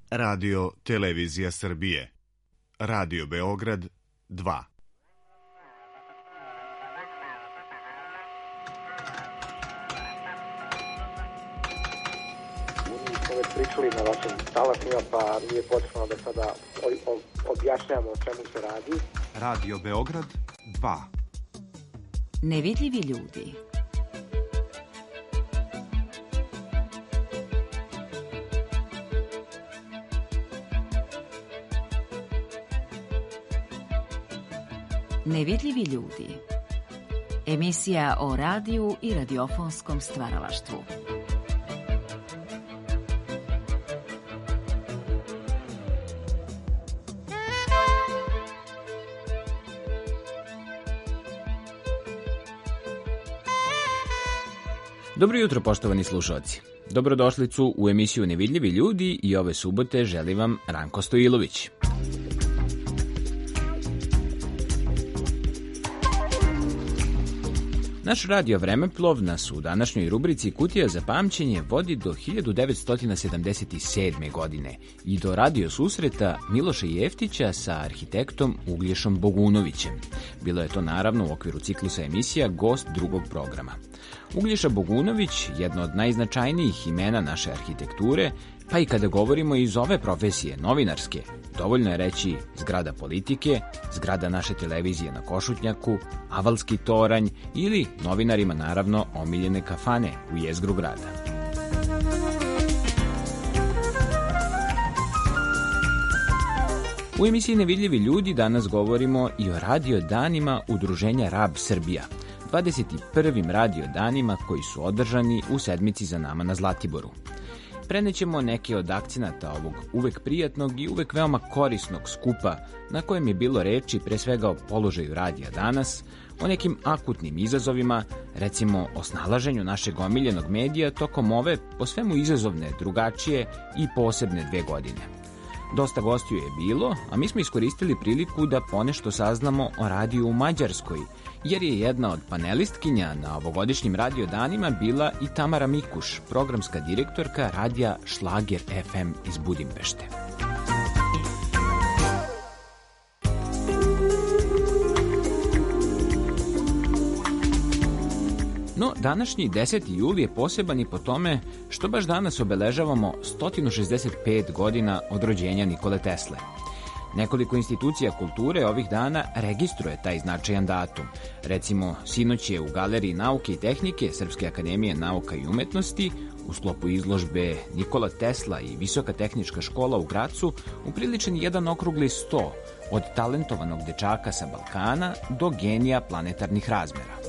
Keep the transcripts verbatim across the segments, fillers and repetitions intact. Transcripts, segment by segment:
Radio Televizija Srbije. Radio Beograd dva. Pričali na vašim talasima, pa nije potrebno da sada objašnjamo o čemu se radi. Radio Beograd dva. Nevidljivi ljudi. Nevidljivi ljudi. Emisija o radiju i radiofonskom stvaralaštvu. Dobro jutro, poštovani slušalci. Dobrodošlicu u emisiju Nevidljivi ljudi i ove subote želi vam Ranko Stojilović. Naš radio Vremeplov nas u današnjoj rubrici Kutija za pamćenje vodi do hiljadu devetsto sedamdeset sedme. godine i do radio susreta Miloša Jeftića sa arhitektom Uglješom Bogunovićem. Bilo je to naravno u okviru ciklusa emisija Gost drugog programa. Uglješa Bogunović, jedno od najznačajnijih imena naše arhitekture, pa i kada govorimo iz ove profesije, novinarske, dovoljno je reći zgrada Politike, zgrada naše televizije na Košutnjaku, Avalski toranj ili novinarima naravno omiljene kafane u jezgru grada. U emisiji Nevidljivi ljudi danas govorimo i o radio danima Udruženja Rab Srbija, dvadeset prvim radio danima koji su održani u sedmici za nama na Zlatiboru. Prenećemo neke od akcenata ovog uvek prijatnog i uvek veoma korisnog skupa na kojem je bilo reči pre svega o položaju radija danas, o nekim akutnim izazovima, recimo o snalaženju našeg omiljenog medija tokom ove po svemu izazovne, drugačije i posebne dve godine. Dosta gostiju je bilo, a mi smo iskoristili priliku da ponešto saznamo o radiju u Mađarskoj, jer je jedna od panelistkinja na ovogodišnjim radio danima bila i Tamara Mikuš, programska direktorka radija Šlager ef em iz Budimpešte. No, današnji deseti jul je poseban i po tome što baš danas obeležavamo sto šezdeset pet godina od rođenja Nikole Tesle. Nekoliko institucija kulture ovih dana registruje taj značajan datum. Recimo, sinoć je u Galeriji nauke i tehnike Srpske akademije nauka i umetnosti u sklopu izložbe Nikola Tesla i Visoka tehnička škola u Gracu upriličen jedan okrugli sto od talentovanog dečaka sa Balkana do genija planetarnih razmera.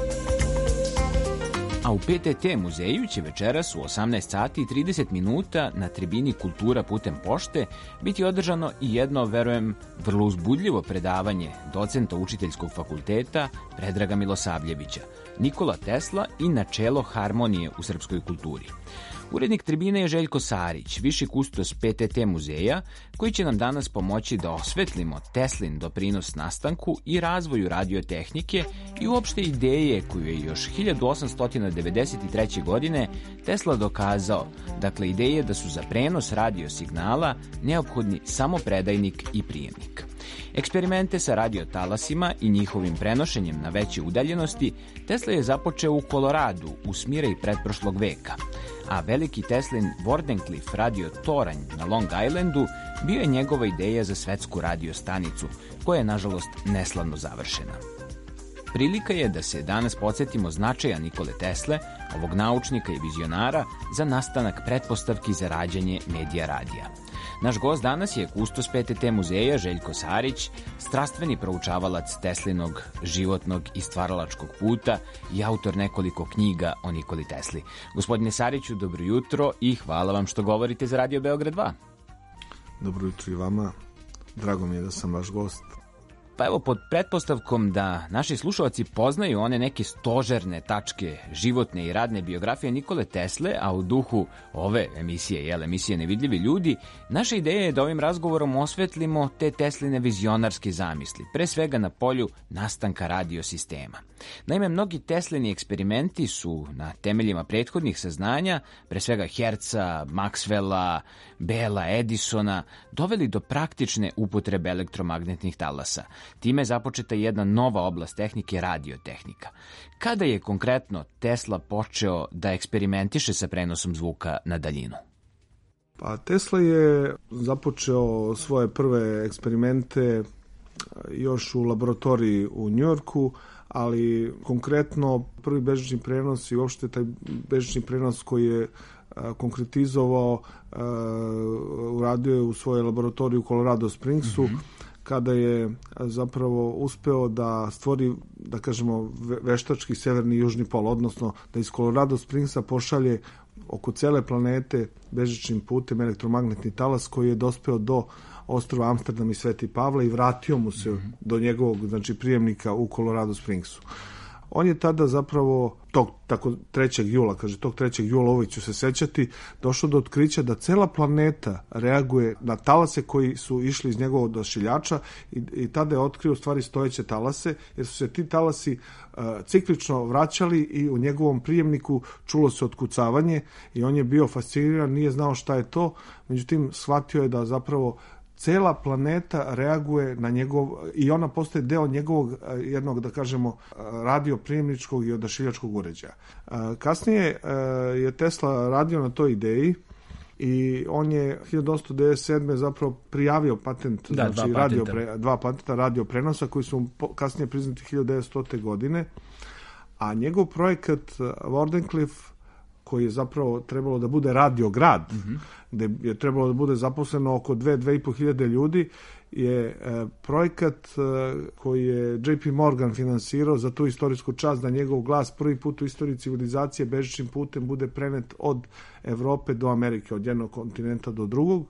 A u pe te te muzeju će večeras u osamnaest sati i trideset minuta na tribini Kultura putem pošte biti održano i jedno, verujem, vrlo uzbudljivo predavanje docenta učiteljskog fakulteta Predraga Milosavljevića, Nikola Tesla i načelo harmonije u srpskoj kulturi. Urednik tribine je Željko Sarić, viši kustos pe te te muzeja, koji će nam danas pomoći da osvetlimo Teslin doprinos nastanku i razvoju radiotehnike i uopšte ideje koju je još hiljadu osamsto devedeset treće. godine Tesla dokazao, dakle ideje da su za prenos radiosignala neophodni samo predajnik i prijemnik. Eksperimente sa radiotalasima i njihovim prenošenjem na veće udaljenosti Tesla je započeo u Koloradu u smiri pretprošlog veka, a veliki Teslin Wardenclyffe radio toranj na Long Islandu bio je njegova ideja za svetsku radiostanicu, koja je nažalost neslavno završena. Prilika je da se danas podsjetimo značaja Nikole Tesle, ovog naučnika i vizionara, za nastanak pretpostavki za rađanje medija radija. Naš gost danas je kustos pe te te muzeja Željko Sarić, strastveni proučavalac Teslinog životnog i stvaralačkog puta i autor nekoliko knjiga o Nikoli Tesli. Gospodine Sariću, dobro jutro i hvala vam što govorite za Radio Beograd dva. Dobro jutro i vama. Drago mi je da sam vaš gost. Pa evo, pod pretpostavkom da naši slušalci poznaju one neke stožerne tačke životne i radne biografije Nikole Tesle, a u duhu ove emisije, jel, emisije Nevidljivi ljudi, naša ideja je da ovim razgovorom osvetlimo te Tesline vizionarske zamisli, pre svega na polju nastanka radiosistema. Naime, mnogi Teslini eksperimenti su na temeljima prethodnih saznanja, pre svega Herca, Maxwella, Bela, Edisona, doveli do praktične upotrebe elektromagnetnih talasa. Time je započeta jedna nova oblast tehnike, radiotehnika. Kada je konkretno Tesla počeo da eksperimentiše sa prenosom zvuka na daljinu? Pa Tesla je započeo svoje prve eksperimente još u laboratoriji u Njujorku, ali konkretno prvi bežični prenos i uopšte taj bežični prenos koji je konkretizovao, uradio je u svojoj laboratoriji u Colorado Springsu, mm-hmm. kada je zapravo uspeo da stvori, da kažemo, veštački severni i južni pol, odnosno da iz Colorado Springsa pošalje oko cele planete bežičnim putem elektromagnetni talas koji je dospeo do ostrva Amsterdam i Sveti Pavle i vratio mu se mm-hmm. do njegovog, znači, prijemnika u Colorado Springsu. On je tada zapravo tog tako trećeg jula, kaže tog trećeg jula uvijek ću se sećati, došao do otkrića da cela planeta reaguje na talase koji su išli iz njegovog odašiljača i, i tada je otkrio u stvari stojeće talase, jer su se ti talasi uh, ciklično vraćali i u njegovom prijemniku čulo se otkucavanje i on je bio fasciniran, nije znao šta je to, međutim shvatio je da zapravo cela planeta reaguje na njegov, i ona postaje deo njegovog jednog, da kažemo, radioprijemničkog i odašiljačkog uređaja. Kasnije je Tesla radio na toj ideji i on je hiljadu osamsto devedeset sedme zapravo prijavio patent, da, znači dva, radio patenta. Pre, dva patenta radio prenosa koji su kasnije priznati hiljadu devetstote. godine, a njegov projekat Wardenclyffe, koji je zapravo trebalo da bude radiograd, mm-hmm. gde je trebalo da bude zaposleno oko dve, dve i po hiljade ljudi, je e, projekat e, koji je J P Morgan finansirao za tu istorijsku čast da njegov glas prvi put u istoriji civilizacije bežičnim putem bude prenet od Evrope do Amerike, od jednog kontinenta do drugog.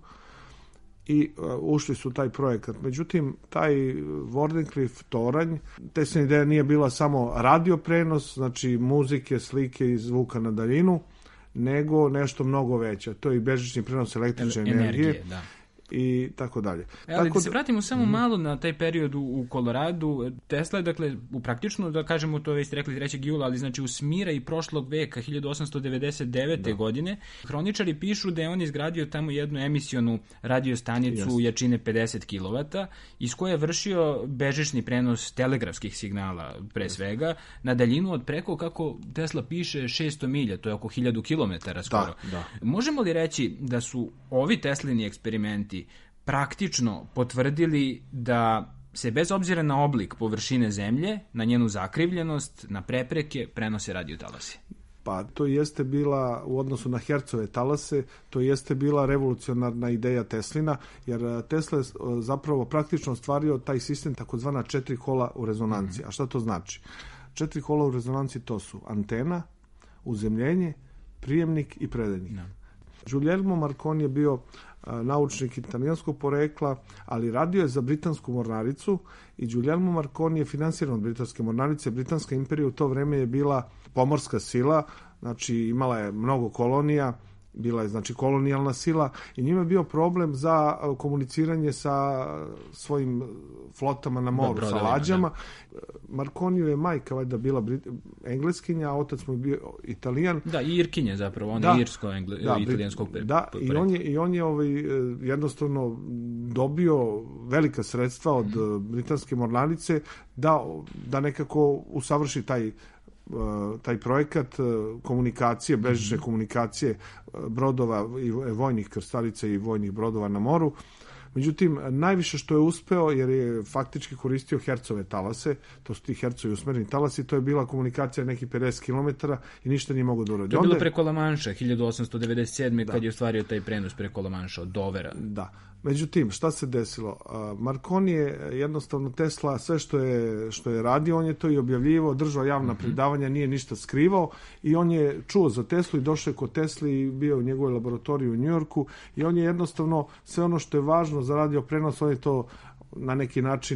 I uh, ušli su taj projekat. Međutim, taj Wardenclyffe toranj, Teslina ideja nije bila samo radio prenos, znači muzike, slike i zvuka na daljinu, nego nešto mnogo veće. To je i bežični prenos električne energije, energije da. I tako dalje. E, ali tako da se vratimo samo mm. malo na taj period u, u Koloradu. Tesla je, dakle, u praktično, da kažemo, to već ste rekli trećeg jula, ali znači u smira i prošlog veka, hiljadu osamsto devedeset devete. Da. godine, hroničari pišu da je on izgradio tamo jednu emisionu radiostanicu yes. jačine pedeset kilovata, iz koje je vršio bežični prenos telegrafskih signala, pre yes. svega, na daljinu od preko, kako Tesla piše, šesto milja, to je oko hiljadu kilometara skoro. Da, da. Možemo li reći da su ovi Teslini eksperimenti praktično potvrdili da se bez obzira na oblik površine zemlje, na njenu zakrivljenost, na prepreke, prenose radiotalasi? Pa to jeste bila, u odnosu na Hercove talase, to jeste bila revolucionarna ideja Teslina, jer Tesla je zapravo praktično ostvario taj sistem takozvana četiri kola u rezonanciji. Mm-hmm. A šta to znači? Četiri kola u rezonanciji to su antena, uzemljenje, prijemnik i predajnik. No. Guglielmo Marconi je bio naučnik italijanskog porekla, ali radio je za britansku mornaricu i Guglielmo Marconi je finansiran od britanske mornarice. Britanska imperija u to vreme je bila pomorska sila, znači imala je mnogo kolonija, bila je znači kolonijalna sila i njima je bio problem za komuniciranje sa svojim flotama na moru, sa lađama. Da. Marconiju je majka valjda bila Brit- engleskinja, a otac mu je bio Italijan. Da, i Irkinja zapravo, on da, je irsko-italijanskog pre, Da, pre, pre. i on je, i on je ovaj, jednostavno dobio velika sredstva od mm. britanske mornarice da, da nekako usavrši taj taj projekat komunikacije, bežične mm-hmm. komunikacije brodova i vojnih krstarica i vojnih brodova na moru. Međutim, najviše što je uspeo, jer je faktički koristio Hercove talase, to su ti Hercovi usmereni talasi, to je bila komunikacija nekih pedeset kilometara i ništa nije mogao da uradi. To je bilo Onda... preko La Manša, hiljadu osamsto devedeset sedme. Da. Kad je ostvario taj prenos preko La Manša od Dovera. Da. Međutim, šta se desilo? Marconi je jednostavno Tesla, sve što je, što je radio, on je to i objavljivao, držao javna mm-hmm. predavanja, nije ništa skrivao i on je čuo za Teslu i došao je kod Tesli i bio u njegovoj laboratoriji u Njujorku i on je jednostavno sve ono što je važno za radio prenos, on je to na neki način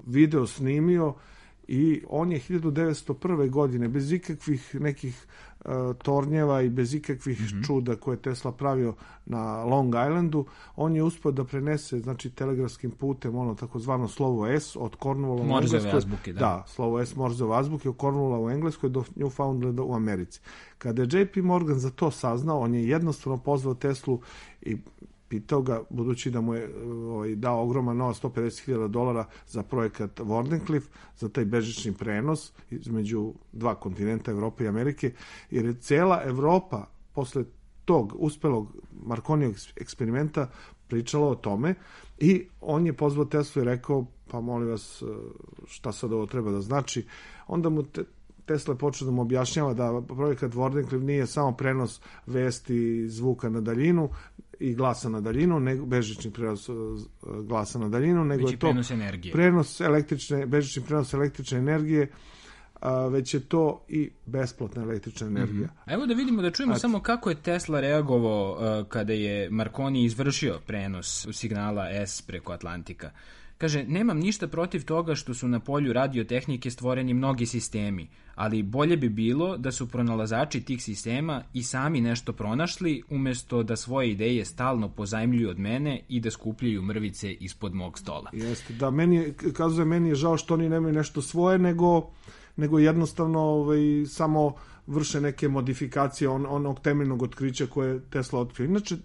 video snimio i on je hiljadu devetsto prve. godine bez ikakvih nekih uh, tornjeva i bez ikakvih mm-hmm. čuda koje je Tesla pravio na Long Islandu, on je uspio da prenese, znači, telegrafskim putem ono takozvano slovo S od Cornwalla u Engleskoj. Azbuke, da. da, slovo S Morzove azbuke od Cornwalla u Engleskoj do Newfoundlanda u Americi. Kada je J P Morgan za to saznao, on je jednostavno pozvao Teslu i pitao ga, budući da mu je ovaj, dao ogroman novac, sto pedeset hiljada dolara za projekat Wardenclyffe, za taj bežični prenos između dva kontinenta, Evrope i Amerike, jer je cela Evropa posle tog uspelog Marconijog eksperimenta pričala o tome i on je pozvao Teslu i rekao, pa molim vas, šta sad ovo treba da znači. Onda mu te, Tesla je počeo da mu objašnjava da projekat Wardenclyffe nije samo prenos vesti zvuka na daljinu i glasa na daljinu, nego bežični prenos glasa na daljinu, nego je to prenos energije. Prenos električne, bežični prenos električne energije, a, već je to i besplatna električna energija. Mm-hmm. Evo da vidimo, da čujemo a, samo kako je Tesla reagovao uh, kada je Marconi izvršio prenos signala S preko Atlantika. Kaže, nemam ništa protiv toga što su na polju radiotehnike stvoreni mnogi sistemi, ali bolje bi bilo da su pronalazači tih sistema i sami nešto pronašli, umjesto da svoje ideje stalno pozajmljuju od mene i da skupljaju mrvice ispod mog stola. Jeste, da, meni je, kazuje, meni je žao što oni nemaju nešto svoje, nego, nego jednostavno ovaj, samo vrše neke modifikacije on, onog temeljnog otkrića koje je Tesla otkrio. Inače,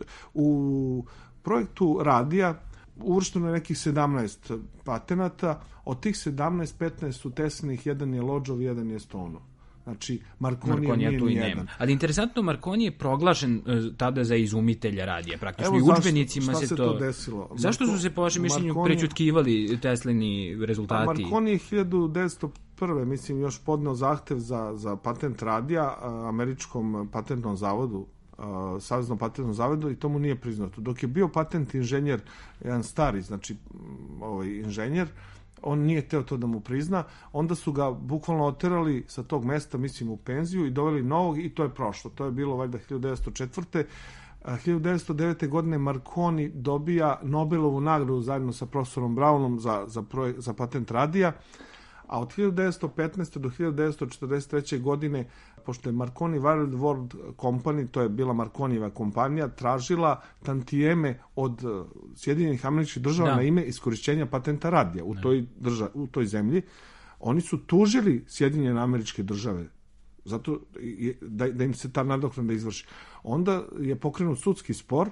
u projektu radija uvršteno je nekih sedamnaest patenata, od tih sedamnaest, petnaest su Teslinih, jedan je Lodžov, jedan je Stoneov. Znači, Marconi nije tu ni i jedan. nema. Ali interesantno, Marconi je proglašen uh, tada za izumitelja radija. Praktično i u udžbenicima se, se to... desilo? Zašto su se, po vašem mišljenju, Marconi... prećutkivali Teslini rezultati? A Marconi je hiljadu devetsto prve. mislim, još podneo zahtev za, za patent radija a, američkom patentnom zavodu, Saveznom patentnom zavodu, i to mu nije priznato. Dok je bio patent inženjer, jedan stari, znači ovaj inženjer, on nije teo to da mu prizna, onda su ga bukvalno oterali sa tog mesta, mislim, u penziju i doveli novog i to je prošlo. To je bilo valjda hiljadu devetsto četvrte. hiljadu devetsto devete. godine Marconi dobija Nobelovu nagradu zajedno sa profesorom Brownom za, za, projek, za patent radija, a od hiljadu devetsto petnaeste. do hiljadu devetsto četrdeset treće. godine, pošto je Marconi Wireless World Company, to je bila Marconijeva kompanija, tražila tantijeme od Sjedinjenih Američkih Država da. na ime iskorišćenja patenta radija u, toj, drža, u toj zemlji, oni su tužili Sjedinjene Američke Države zato da, da im se ta nadoknada izvrši. Onda je pokrenut sudski spor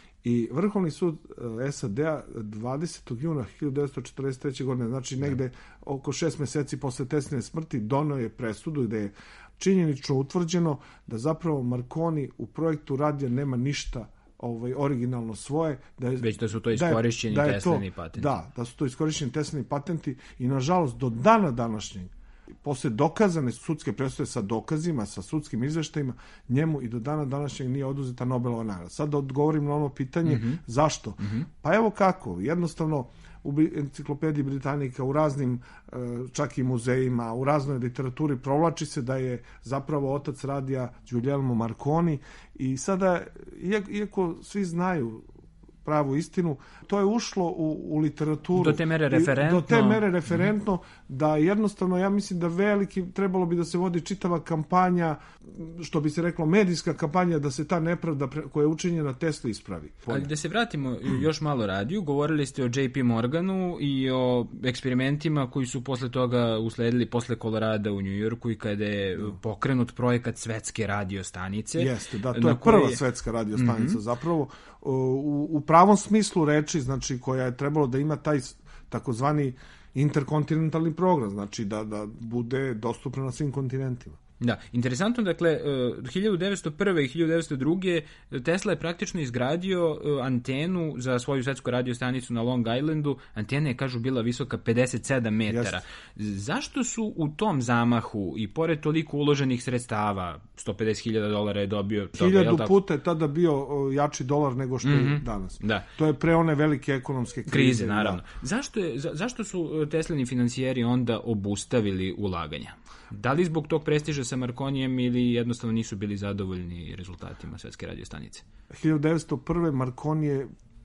i Vrhovni sud S A D-a dvadesetog juna hiljadu devetsto četrdeset treće. godine, znači negde oko šest meseci posle Tesline smrti, doneo je presudu gde je činjenično utvrđeno da zapravo Marconi u projektu radija nema ništa ovaj, originalno svoje. Da je, Već da su to iskorišćeni da je, Teslini to, patenti. Da, da su to iskorišćeni Teslini patenti i nažalost do dana današnjeg, posle dokazane sudske presude sa dokazima, sa sudskim izveštajima, njemu i do dana današnjeg nije oduzeta Nobelova nagrada. Sad da odgovorim na ono pitanje, mm-hmm. zašto? Mm-hmm. Pa evo kako, jednostavno u enciklopediji Britanika, u raznim čak i muzejima, u raznoj literaturi provlači se da je zapravo otac radija Guglielmo Marconi i sada, iako svi znaju pravu istinu, to je ušlo u, u literaturu do te mere referentno, do te mere referentno mm-hmm. da jednostavno, ja mislim da veliki, trebalo bi da se vodi čitava kampanja, što bi se reklo medijska kampanja, da se ta nepravda pre, koja je učinjena Tesla ispravi. Ali da se vratimo još malo radiju, govorili ste o J P Morganu i o eksperimentima koji su posle toga usledili posle Kolorada u Njujorku i kada je no. pokrenut projekat svetske radiostanice. Jeste, da, to je prva koje... svetska radiostanica mm-hmm. zapravo u, u pravom smislu reči, znači koja je trebalo da ima taj takozvani interkontinentalni program, znači da, da bude dostupno na svim kontinentima. Da, interesantno, dakle, hiljadu devetsto prve. i hiljadu devetsto druge. Tesla je praktično izgradio antenu za svoju svetsku radiostanicu na Long Islandu. Antena je, kažu, bila visoka pedeset sedam metara. Yes. Zašto su u tom zamahu i pored toliko uloženih sredstava, sto pedeset hiljada dolara je dobio... Hiljadu puta je tada bio jači dolar nego što mm-hmm. je danas. Da. To je pre one velike ekonomske krize. Krize, naravno. Da. Zašto, je, za, zašto su Teslini financijeri onda obustavili ulaganja? Da li zbog tog prestiža sa Marconijem ili jednostavno nisu bili zadovoljni rezultatima svetske radiostanice? hiljadu devetsto prve. Marconi je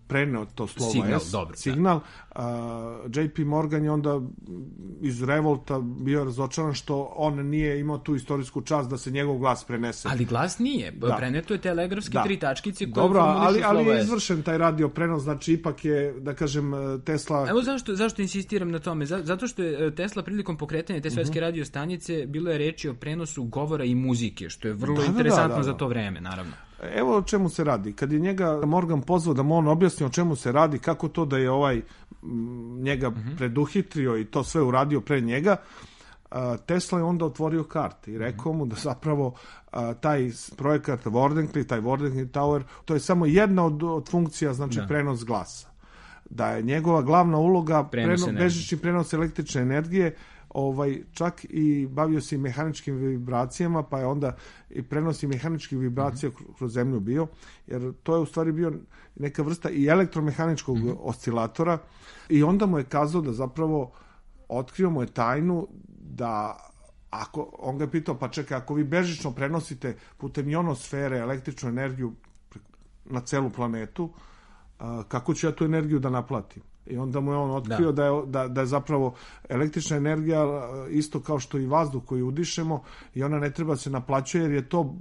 preneo to slovo signal, S, dobro, signal. Uh, J P Morgan je onda iz revolta bio razočaran što on nije imao tu istorijsku čast da se njegov glas prenese. Ali glas nije, da. Preneto je telegrafski da. tri tačkice koje dobro, ali, ali je S. izvršen taj radio prenos, znači ipak je, da kažem, Tesla... Evo zašto, zašto insistiram na tome? Zato što je Tesla prilikom pokretanja te svetske uh-huh. radio stanice bilo je reči o prenosu govora i muzike, što je vrlo da, interesantno da, da, da. za to vreme, naravno. Evo o čemu se radi. Kad je njega Morgan pozvao da mu on objasni o čemu se radi, kako to da je ovaj m, njega uh-huh. preduhitrio i to sve uradio pre njega, a, Tesla je onda otvorio karte i rekao uh-huh. mu da zapravo a, taj projekat Wardenclyffe, taj Wardenclyffe Tower, to je samo jedna od, od funkcija, znači da. prenos glasa. Da je njegova glavna uloga prenos preno, bežični prenos električne energije, ovaj čak i bavio se i mehaničkim vibracijama, pa je onda i prenosi mehaničkih vibracija mm-hmm. kroz zemlju bio, jer to je u stvari bio neka vrsta i elektromehaničkog mm-hmm. oscilatora, i onda mu je kazao da zapravo otkrio mu je tajnu da ako, on ga je pitao, pa čekaj, ako vi bežično prenosite putem ionosfere električnu energiju na celu planetu, kako ću ja tu energiju da naplatim? I onda mu je on otkrio da, da, je, da, da je zapravo električna energija isto kao što i vazduh koji udišemo, i ona ne treba se naplaćuje, jer je to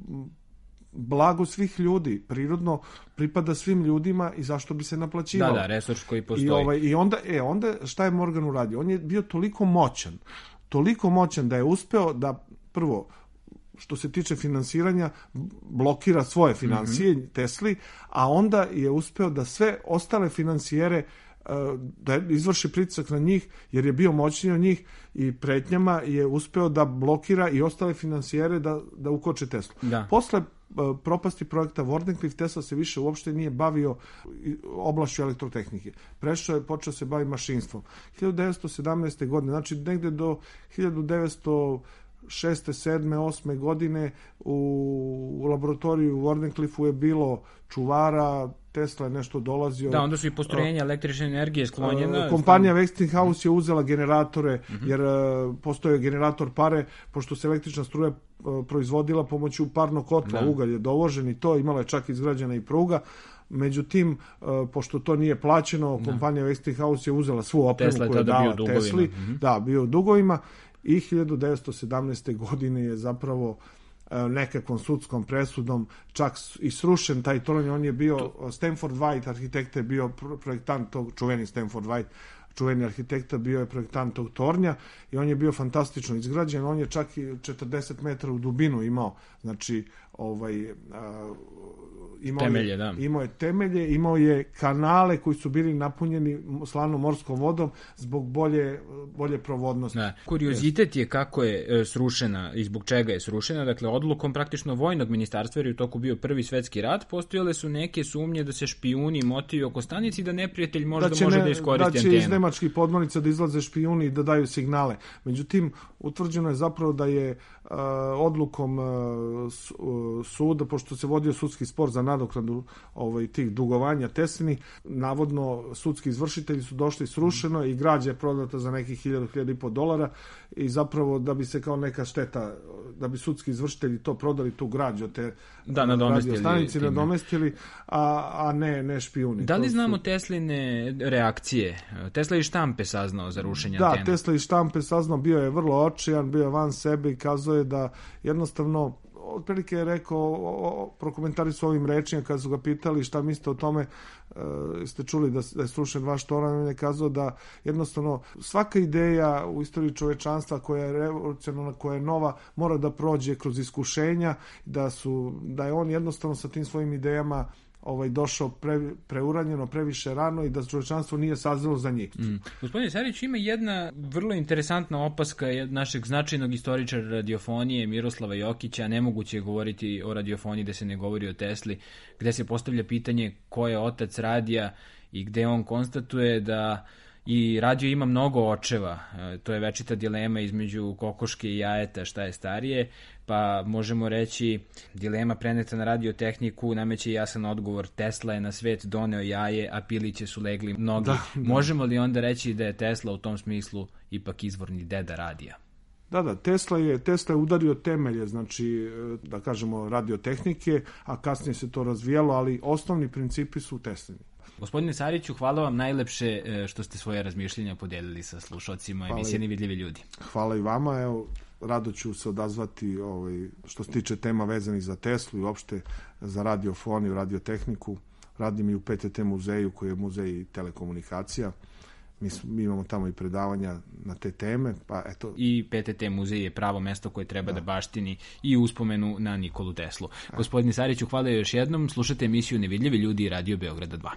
blago svih ljudi, prirodno pripada svim ljudima, i zašto bi se naplaćivalo? Da, da, resurs koji postoji. I, ovaj, i onda, e, onda šta je Morgan uradio? On je bio toliko moćan, toliko moćan da je uspeo da prvo, što se tiče finansiranja, blokira svoje financije mm-hmm. Tesli, a onda je uspeo da sve ostale finansijere da izvrši pritisak na njih, jer je bio moćniji od njih, i pretnjama je uspeo da blokira i ostale finansijere da, da ukoče Teslu. Da. Posle propasti projekta Wardenclyffe, Tesla se više uopšte nije bavio oblašću elektrotehnike. Prešao je, počeo se baviti mašinstvom. hiljadu devetsto sedamnaeste. godine, znači negde do hiljadu devetsto šeste, sedme, osme godine u, u laboratoriju u Wardenclyffe je bilo čuvara, Tesla je nešto dolazio. Da, onda su i postrojenja električne energije sklonjena. Kompanija Westinghouse je uzela generatore, uh-huh. jer uh, postoje generator pare, pošto se električna struja uh, proizvodila pomoću parnog kotla, da. Ugalj je dovožen i to, imala je čak izgrađena i pruga. Međutim, uh, pošto to nije plaćeno, kompanija da. Westinghouse je uzela svu opremu koju je dala Tesli. Uh-huh. Da, bio u dugovima. I hiljadu devetsto sedamnaeste. godine je zapravo nekakvom sudskom presudom čak i srušen taj tornj. On je bio, Stanford White, arhitekta je bio projektant tog, čuveni Stanford White, čuveni arhitekta, bio je projektant tog tornja, i on je bio fantastično izgrađen. On je čak i četrdeset metara u dubinu imao, znači ovaj a, imao, temelje, je, da. imao je temelje, imao je kanale koji su bili napunjeni slanom morskom vodom zbog bolje, bolje provodnosti. Da. Kuriozitet je kako je srušena i zbog čega je srušena. Dakle, odlukom praktično vojnog ministarstva, jer je u toku bio prvi svetski rat, postojale su neke sumnje da se špijuni motivaju oko stanici, da neprijatelj možda da može ne, da iskoristi antenu. Da će iz nemačkih podmornica da izlaze špijuni i da daju signale. Međutim, utvrđeno je zapravo da je uh, odlukom uh, suda, pošto se vodio sudski spor za nadoknadu ovaj, tih dugovanja Teslini, navodno sudski izvršitelji su došli, srušeno i građa je prodata za nekih hiljadu, hiljadu i po dolara, i zapravo da bi se kao neka šteta, da bi sudski izvršitelji to prodali, tu građu od te da, nadomestili, stanici, nadomestili, a, a ne, ne špijuni. Da li to znamo su... Tesline reakcije? Tesla iz štampe saznao za rušenje da, antena. Da, Tesla iz štampe saznao, bio je vrlo očajan, bio je van sebe i kazao je da jednostavno, otprilike je rekao, prokomentari su ovim rečima kada su ga pitali šta mislite o tome, e, ste čuli da, da je srušen vaš toranj, on je kazao da jednostavno svaka ideja u istoriji čovečanstva koja je revolucionarna, koja je nova, mora da prođe kroz iskušenja, da, su, da je on jednostavno sa tim svojim idejama ovaj došao pre, preuranjeno, previše rano, i da čovječanstvo nije sazrelo za njih. Mm. Gospodine Sarić, ima jedna vrlo interesantna opaska našeg značajnog istoričara radiofonije Miroslava Jokića. Nemoguće je govoriti o radiofoniji da se ne govori o Tesli, gde se postavlja pitanje ko je otac radija, i gde on konstatuje da i radio ima mnogo očeva. E, to je večita dilema između kokoške i jajeta, šta je starije, pa možemo reći dilema preneta na radiotehniku nameće jasan odgovor: Tesla je na svet doneo jaje, a piliće su legli mnogi. Da, da. Možemo li onda reći da je Tesla u tom smislu ipak izvorni deda radija? Da, da, Tesla je, Tesla je udario temelje, znači, da kažemo, radiotehnike, a kasnije se to razvijalo, ali osnovni principi su Teslini. Gospodine Sariću, hvala vam najlepše što ste svoje razmišljenja podijelili sa slušalcima emisije Nevidljivi ljudi. Hvala i vama, evo, rado ću se odazvati ovaj, što se tiče tema vezanih za Teslu i uopšte za radiofoniju, radiotehniku. Radim i u P T T muzeju koji je muzej telekomunikacija. Mi, mi imamo tamo i predavanja na te teme. Pa eto. I P T T muzej je pravo mesto koje treba da, da baštini i uspomenu na Nikolu Teslu. A. Gospodine Sariću, hvala još jednom. Slušate emisiju Nevidljivi ljudi i Radio Beograda dva.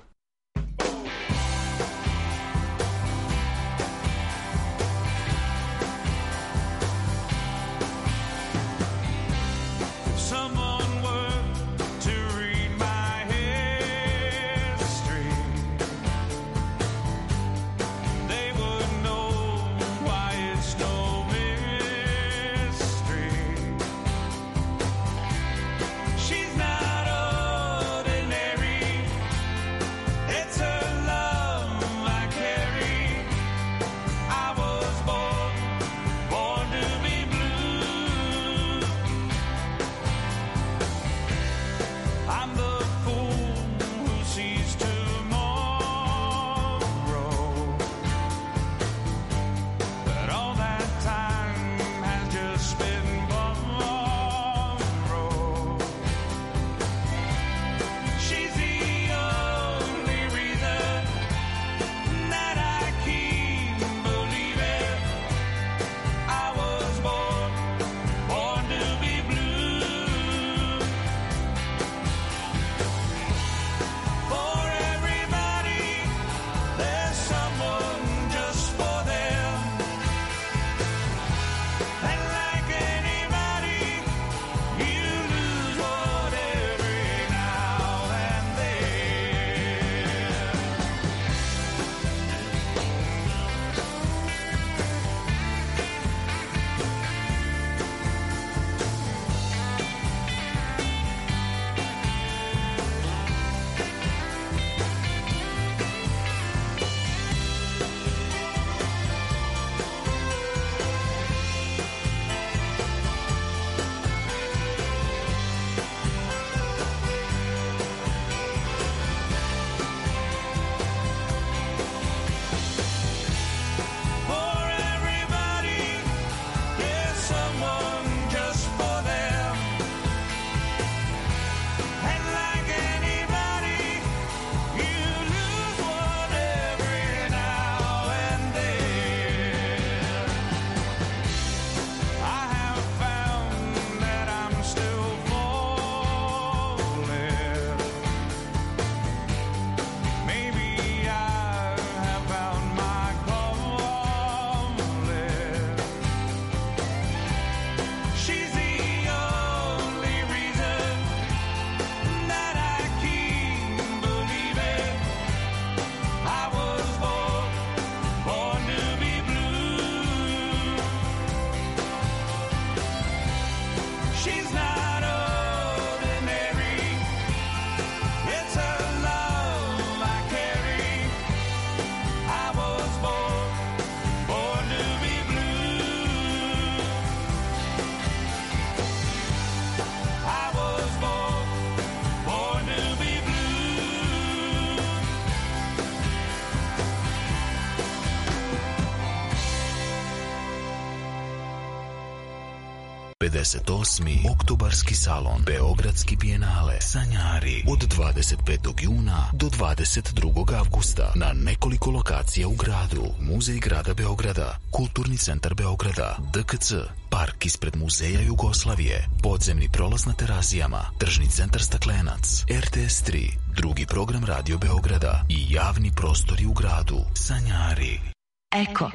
pedeset osmi oktobarski salon Beogradski bijenale Sanjari od dvadeset petog juna do dvadeset drugog avgusta na nekoliko lokacija u gradu. Muzej grada Beograda, Kulturni centar Beograda, D K C, park ispred Muzeja Jugoslavije, podzemni prolaz na Terazijama, tržni centar Staklenac, R T S tri, drugi program Radio Beograda i javni prostori u gradu. Sanjari. Eko.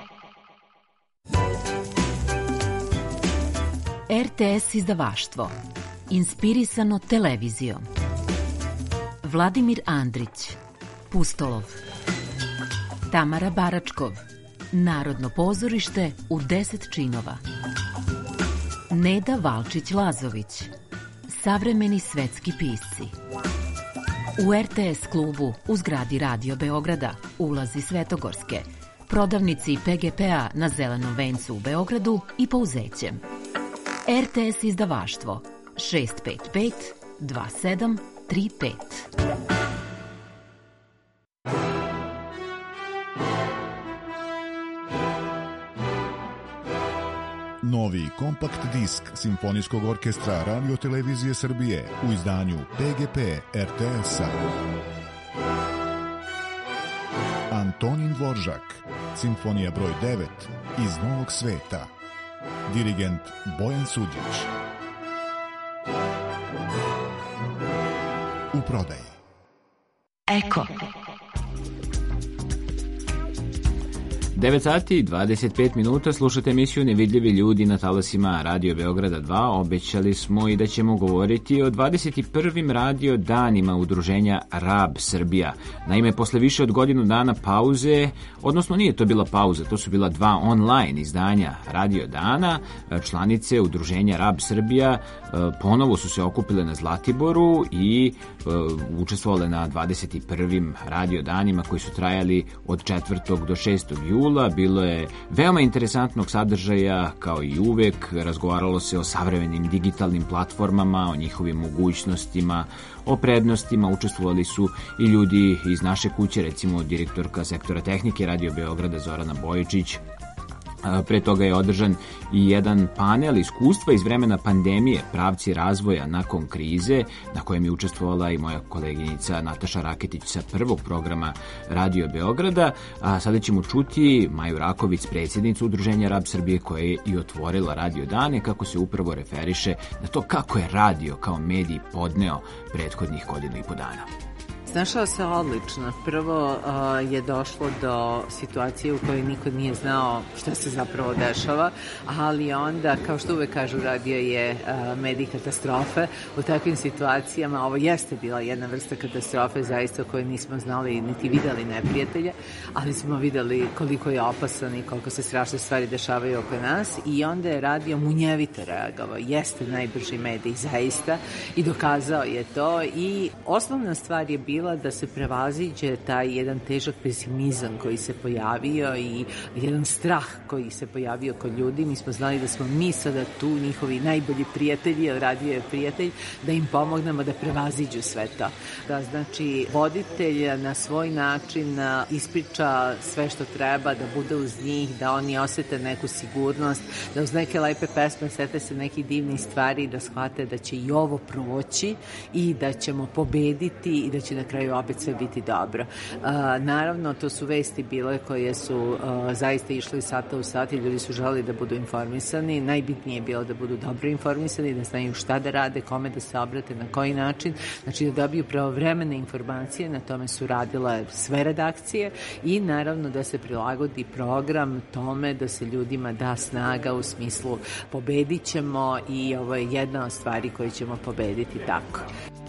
R T S izdavaštvo. Inspirisano televizijom. Vladimir Andrić. Pustolov. Tamara Baračkov. Narodno pozorište u deset činova. Neda Valčić-Lazović. Savremeni svetski pisci. U R T S klubu u zgradi Radio Beograda, ulazi Svetogorske, prodavnici P G P-a na Zelenom vencu u Beogradu i Pouzećem. R T S izdavaštvo šest pet pet dva sedam tri pet. Novi kompakt disk Simfonijskog orkestra Radio Televizije Srbije u izdanju P G P R T S-a. Antonin Dvoržak, Simfonija broj devet iz Novog sveta. Dirigent Bojan Suđić. U prodaji. Eko. devet sati i dvadeset pet minuta, slušate emisiju Nevidljivi ljudi na talasima Radio Beograda dva. Obećali smo i da ćemo govoriti o dvadeset prvim radio danima udruženja Rab Srbija. Naime, posle više od godinu dana pauze, odnosno nije to bila pauza, to su bila dva online izdanja radio dana, članice udruženja Rab Srbija ponovo su se okupile na Zlatiboru i učestvovale na dvadeset prvim radio danima koji su trajali od četvrtog do šestog jula. Bilo je veoma interesantnog sadržaja, kao i uvek. Razgovaralo se o savremenim digitalnim platformama, o njihovim mogućnostima, o prednostima. Učestvovali su i ljudi iz naše kuće, recimo direktorka sektora tehnike Radio Beograda Zorana Bojičić. Pre toga je održan i jedan panel iskustva iz vremena pandemije, pravci razvoja nakon krize, na kojem je učestvovala i moja koleginica Nataša Raketić sa prvog programa Radio Beograda. A sada ćemo čuti Maju Raković, predsjednicu udruženja Rab Srbije, koja je i otvorila radio dane, kako se upravo referiše na to kako je radio kao medij podneo prethodnih godinu i po dana. Snašao se odlično. Prvo uh, je došlo do situacije u kojoj niko nije znao šta se zapravo dešava, ali onda, kao što uvek kažu, radio je uh, medij katastrofe. U takvim situacijama ovo jeste bila jedna vrsta katastrofe, zaista, koju nismo znali niti videli neprijatelje, ali smo videli koliko je opasan i koliko se strašne stvari dešavaju oko nas, i onda je radio munjevito reagovao. Jeste najbrži medij zaista i dokazao je to, i osnovna stvar je bila da se prevaziđe taj jedan težak pesimizam koji se pojavio i jedan strah koji se pojavio kod ljudi. Mi smo znali da smo mi sada tu njihovi najbolji prijatelji, jer radio je prijatelj, da im pomognemo da prevaziđu sve to. Da, znači, voditelj na svoj način ispriča sve što treba, da bude uz njih, da oni osete neku sigurnost, da uz neke lepe pesme sete se neki divni stvari, da shvate da će i ovo proći i da ćemo pobediti i da će na kraju opet sve biti dobro. Uh, naravno, to su vesti bile koje su uh, zaista išle sata u sat i ljudi su želeli da budu informisani. Najbitnije je bilo da budu dobro informisani, da znaju šta da rade, kome da se obrate, na koji način, znači da dobiju pravovremene informacije. Na tome su radile sve redakcije i naravno da se prilagodi program tome da se ljudima da snaga u smislu pobedit ćemo, i ovo je jedna od stvari koje ćemo pobediti tako.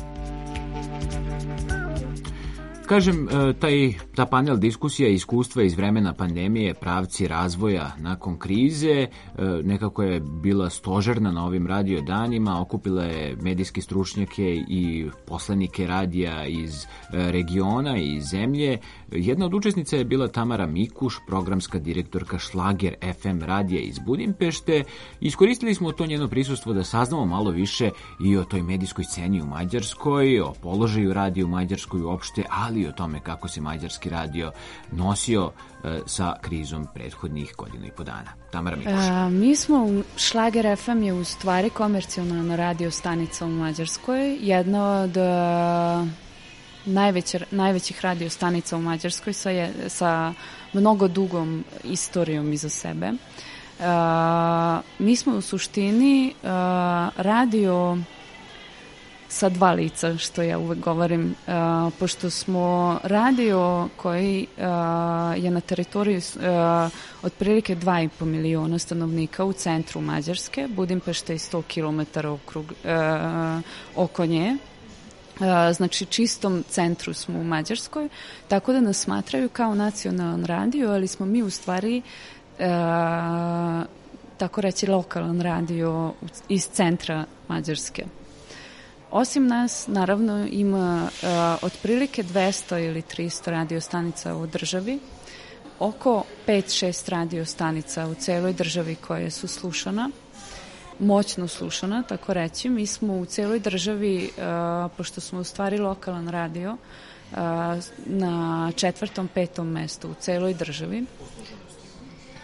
Kažem, taj, ta panel diskusija iskustva iz vremena pandemije, pravci razvoja nakon krize, nekako je bila stožerna na ovim radio danima, okupila je medijske stručnjake i poslanike radija iz regiona i zemlje. Jedna od učesnica je bila Tamara Mikuš, programska direktorka Šlager F M radija iz Budimpešte. Iskoristili smo to njeno prisustvo da saznamo malo više i o toj medijskoj sceni u Mađarskoj, o položaju radija u Mađarskoj uopšte, ali i o tome kako se mađarski radio nosio e, sa krizom prethodnih godinu i po dana. Tamara Mikuš. E, mi smo, Šlager F M je u stvari komercijalna radio stanica u Mađarskoj, jedna od e, najveće, najvećih radio stanica u Mađarskoj sa, je, sa mnogo dugom istorijom iza sebe. E, mi smo u suštini e, radio sa dva lica, što ja uvek govorim, uh, pošto smo radio koji uh, je na teritoriji uh, otprilike dva i po miliona stanovnika u centru Mađarske, Budimpešte i sto kilometara okrug, uh, oko nje. Uh, znači čistom centru smo u Mađarskoj, tako da nas smatraju kao nacionalan radio, ali smo mi u stvari uh, tako reći lokalan radio iz centra Mađarske. Osim nas, naravno, ima uh, otprilike dvesta ili tristo radio stanica u državi, oko pet šest radio stanica u celoj državi koje su slušana, moćno slušana, tako reći. Mi smo u celoj državi, uh, pošto smo u stvari lokalan radio, uh, na četvrtom, petom mestu u celoj državi.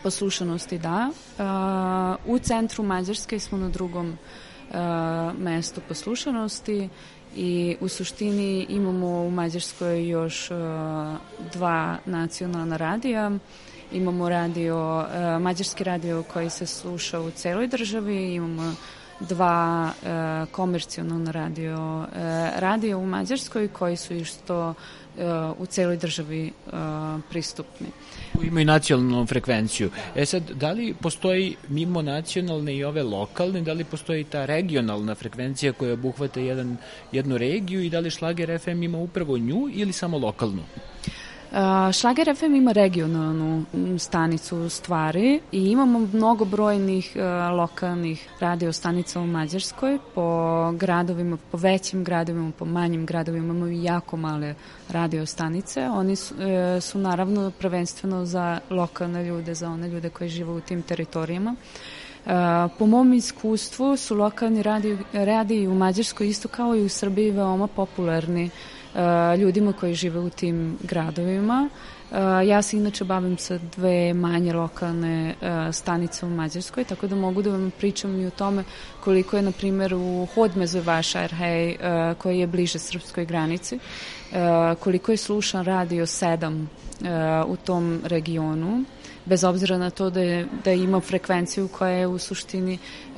poslušanosti da. Uh, u centru Mađarske smo na drugom uh, mestu poslušanosti i u suštini imamo u Mađarskoj još uh, dva nacionalna radija. Imamo radio, uh, mađarski radio koji se sluša u celoj državi, imamo dva uh, komercijalna radio, uh, radio u Mađarskoj koji su isto uh, u celoj državi uh, pristupni. Imaju nacionalnu frekvenciju. E sad, da li postoji mimo nacionalne i ove lokalne, da li postoji ta regionalna frekvencija koja obuhvata jedan, jednu regiju i da li Šlager ef em ima upravo nju ili samo lokalnu? Uh, Šlager ef em ima regionalnu stanicu u stvari i imamo mnogobrojnih uh, lokalnih radio stanica u Mađarskoj po gradovima, po većim gradovima, po manjim gradovima, imamo i jako male radio stanice. Oni su, uh, su naravno prvenstveno za lokalne ljude, za one ljude koji žive u tim teritorijama. Uh, po mom iskustvu su lokalni radiji, radiji u Mađarskoj isto kao i u Srbiji veoma popularni Uh, ljudima koji žive u tim gradovima. Uh, ja se inače bavim sa dve manje lokalne uh, stanice u Mađarskoj, tako da mogu da vam pričam i o tome koliko je, na primjer, u Hódmezővásárhely, uh, koji je bliže srpskoj granici, uh, koliko je slušan radio sedam uh, u tom regionu, bez obzira na to da, je, da ima frekvenciju koja je u suštini uh,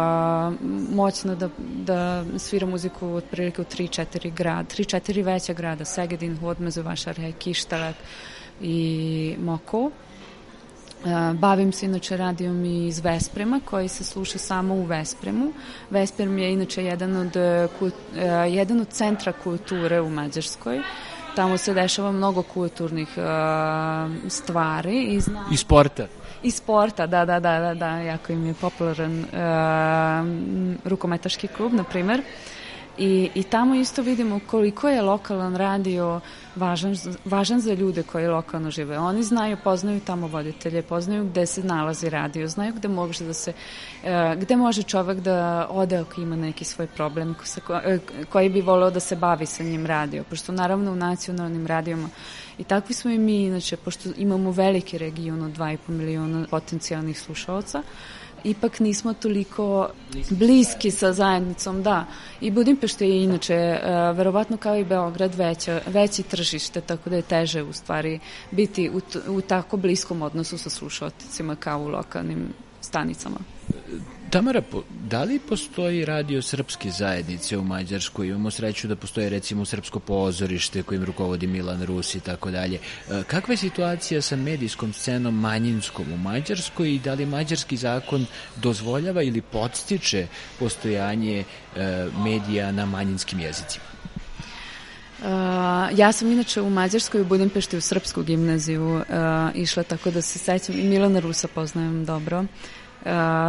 moćna da, da svira muziku otprilike u tri četiri grada, tri četiri veća grada, Segedin, Hódmezővásárhely, Kištelek i Mokó. Uh, bavim se inače radijom iz Vesprema koji se sluša samo u Vespremu. Vesprem je inače jedan od, uh, jedan od centra kulture u Mađarskoj. Tamo se dešava mnogo kulturnih uh, stvari. I, znam, I sporta. I sporta, da, da, da, da, da, jako im je popularan uh, rukometaški klub, na primer. I, I tamo isto vidimo koliko je lokalan radio važan, važan za ljude koji lokalno žive. Oni znaju, poznaju tamo voditelje, poznaju gde se nalazi radio, znaju gde može da se, gde može čovek da ode ako ima neki svoj problem koji bi voleo da se bavi sa njim radio, pošto naravno u nacionalnim radijama i takvi smo i mi, inače, pošto imamo veliki region od dva i po miliona potencijalnih slušalca, ipak nismo toliko bliski sa zajednicom, da. I Budimpešta je inače, uh, verovatno kao i Beograd, veća, veći tržište, tako da je teže u stvari biti u, t- u tako bliskom odnosu sa slušalcima kao u lokalnim stanicama. Tamara, da li postoji radio srpske zajednice u Mađarskoj? Imamo sreću da postoje recimo srpsko pozorište kojim rukovodi Milan Rus i tako dalje. Kakva je situacija sa medijskom scenom manjinskom u Mađarskoj i da li mađarski zakon dozvoljava ili podstiče postojanje medija na manjinskim jezicima? Uh, ja sam inače u Mađarskoj, u Budimpešti, u srpsku gimnaziju uh, išla, tako da se sećam i Milana Rusa poznajem dobro. Uh,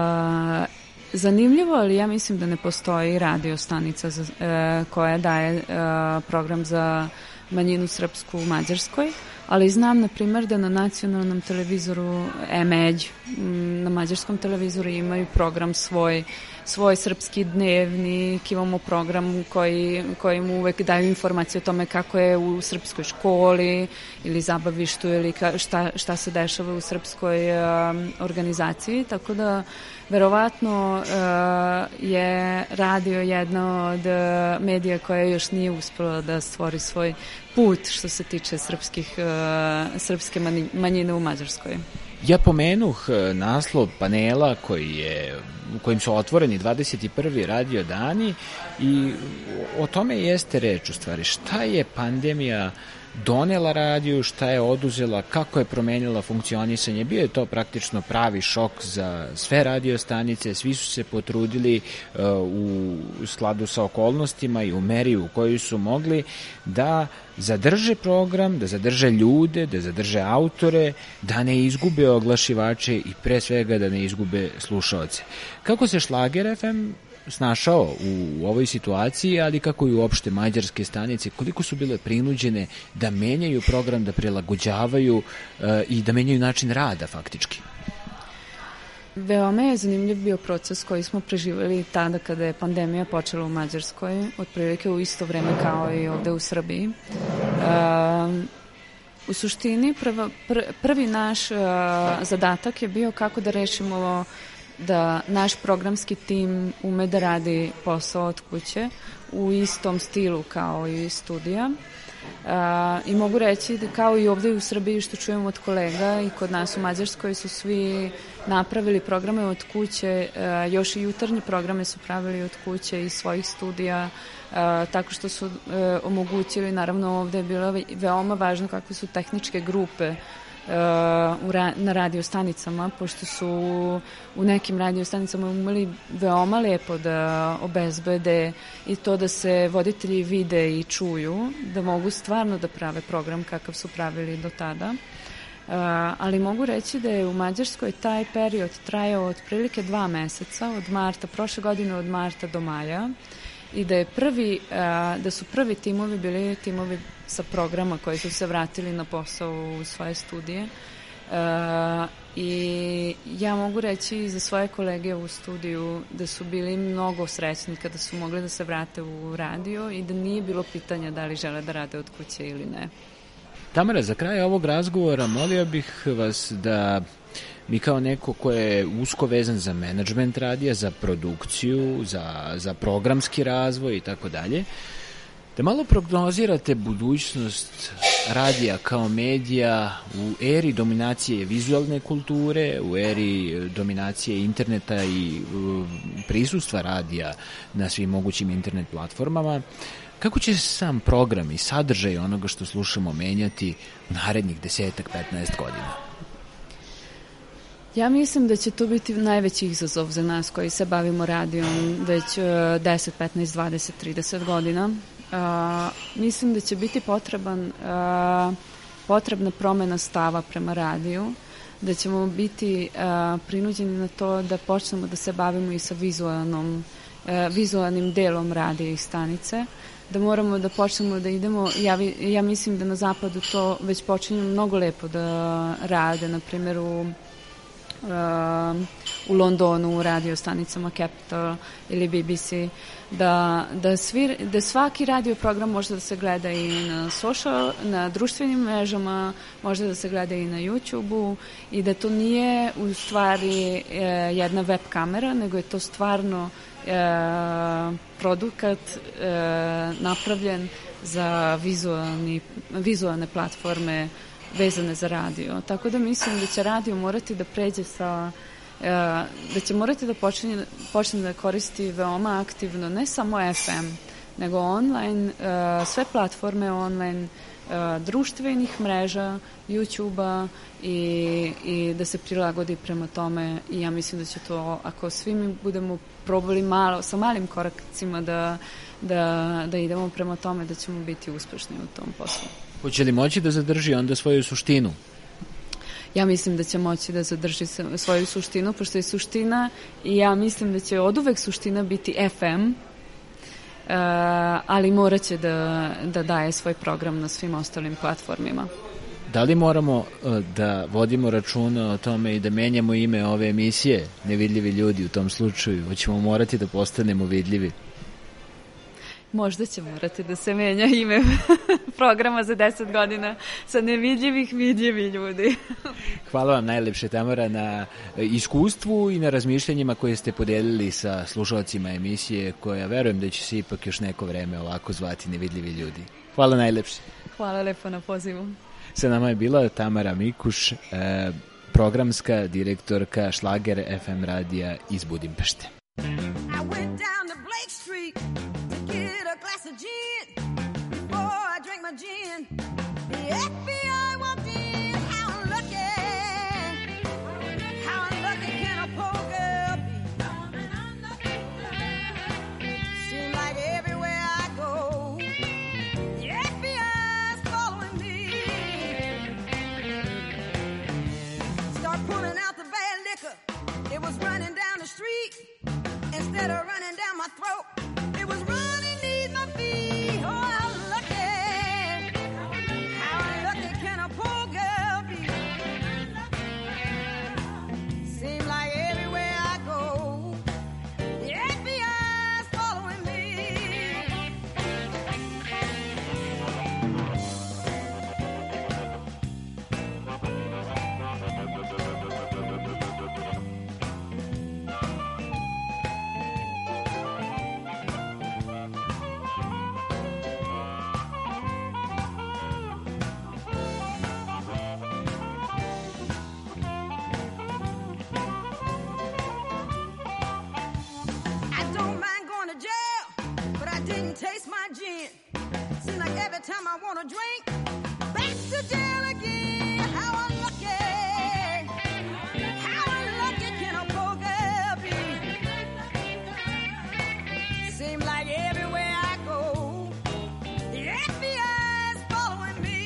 zanimljivo, ali ja mislim da ne postoji radio stanica za, uh, koja daje uh, program za manjinu srpsku u Mađarskoj, ali znam, na primjer, da na nacionalnom televizoru Emeđ, na mađarskom televizoru imaju program svoj, svoj srpski dnevnik, imamo program koji, koji mu uvek daju informacije o tome kako je u srpskoj školi ili zabavištu ili ka, šta, šta se dešava u srpskoj um, organizaciji, tako da verovatno uh, je radio jedna od uh, medija koja još nije uspela da stvori svoj put što se tiče srpskih, uh, srpske manjine u Mađarskoj. Ja pomenuh naslov panela koji je, u kojim su otvoreni dvadeset prvi radio dani i o tome jeste reč u stvari. Šta je pandemija donela radiju, šta je oduzela, kako je promenila funkcionisanje. Bio je to praktično pravi šok za sve radio stanice, svi su se potrudili uh, u skladu sa okolnostima i u meri u kojoj su mogli da zadrže program, da zadrže ljude, da zadrže autore, da ne izgube oglašivače i pre svega da ne izgube slušaoce. Kako se Šlager ef em snašao u ovoj situaciji, ali kako i uopšte mađarske stanice, koliko su bile prinuđene da menjaju program, da prilagođavaju uh, i da menjaju način rada faktički? Veoma je zanimljiv bio proces koji smo preživjeli tada kada je pandemija počela u Mađarskoj, otprilike u isto vreme kao i ovde u Srbiji. Uh, U suštini prva, pr, prvi naš uh, zadatak je bio kako da rešimo da naš programski tim ume da radi posao od kuće u istom stilu kao i studija. Uh, I mogu reći da kao i ovde u Srbiji što čujemo od kolega i kod nas u Mađarskoj su svi napravili programe od kuće, uh, još i jutarnje programe su pravili od kuće iz svojih studija, uh, tako što su uh, omogućili, naravno ovde je bilo veoma važno kakve su tehničke grupe u ra- na radio stanicama, pošto su u nekim radio stanicama umeli veoma lepo da obezbede i to da se voditelji vide i čuju, da mogu stvarno da prave program kakav su pravili do tada. Uh, ali mogu reći da je u Mađarskoj taj period trajao otprilike dva meseca, od marta, prošle godine od marta do maja, i da je prvi, uh, da su prvi timovi bili timovi sa programa koji su se vratili na posao u svoje studije. Uh, I ja mogu reći za svoje kolege u studiju da su bili mnogo srećni kada su mogli da se vrate u radio i da nije bilo pitanja da li žele da rade od kuće ili ne. Tamara, za kraj ovog razgovora molio bih vas da mi kao neko ko je usko vezan za menadžment radija, za produkciju, za, za programski razvoj i tako dalje, da malo prognozirate budućnost radija kao medija u eri dominacije vizualne kulture, u eri dominacije interneta i uh, prisustva radija na svim mogućim internet platformama. Kako će se sam program i sadržaj onoga što slušamo menjati u narednih desetak, petnaest godina? Ja mislim da će to biti najveći izazov za nas koji se bavimo radijom već deset, petnaest, dvadeset, trideset godina. Uh, mislim da će biti potreban, uh, potrebna promena stava prema radiju, da ćemo biti uh, prinuđeni na to da počnemo da se bavimo i sa vizualnom, uh, vizualnim delom radija i stanice, da moramo da počnemo da idemo, ja, ja mislim da na zapadu to već počinju mnogo lepo da rade, na primjer u Uh, u Londonu u radio stanicama Capital ili B B C, da, da, svi, da svaki radio program može da se gleda i na social, na društvenim mrežama, može da se gleda i na YouTube-u i da to nije u stvari uh, jedna web kamera, nego je to stvarno uh, produkat uh, napravljen za vizualni, vizualne platforme vezane za radio. Tako da mislim da će radio morati da pređe sa, da će morati da počne, počne da koristi veoma aktivno ne samo F M, nego online, sve platforme online, društvenih mreža, YouTube-a i, i da se prilagodi prema tome i ja mislim da će to, ako svi mi budemo probali malo, sa malim korakcima da, da, da idemo prema tome, da ćemo biti uspešni u tom poslu. Hoće li moći da zadrži onda svoju suštinu? Ja mislim da će moći da zadrži svoju suštinu, pošto je suština i ja mislim da će oduvek suština biti F M, uh, ali morat će da, da daje svoj program na svim ostalim platformima. Da li moramo uh, da vodimo računa o tome i da menjamo ime ove emisije, Nevidljivi ljudi u tom slučaju? Hoćemo morati da postanemo vidljivi? Možda će morati da se menja ime programa za deset godina sa nevidljivih vidljivi ljudi. Hvala vam najlepše, Tamara, na iskustvu i na razmišljanjima koje ste podelili sa slušalcima emisije, koja verujem da će se ipak još neko vreme ovako zvati Nevidljivi ljudi. Hvala najlepše. Hvala lepo na pozivu. Sa nama je bila Tamara Mikuš, eh, programska direktorka Šlager F M radija iz Budimpešte. Get a glass of gin before I drink my gin. The F B I walked in. How unlucky, how unlucky can a poor girl be? Seems like everywhere I go, the F B I's following me. Start pulling out the bad liquor. It was running down the street instead of running down my throat. It was running near my feet. Oh, how lucky, how lucky can a poor girl be? Seems like everywhere I go, the F B I's following me. time I want to drink. Back to jail again. How unlucky. How unlucky can a poor girl be? Seems like everywhere I go, the F B I's following me.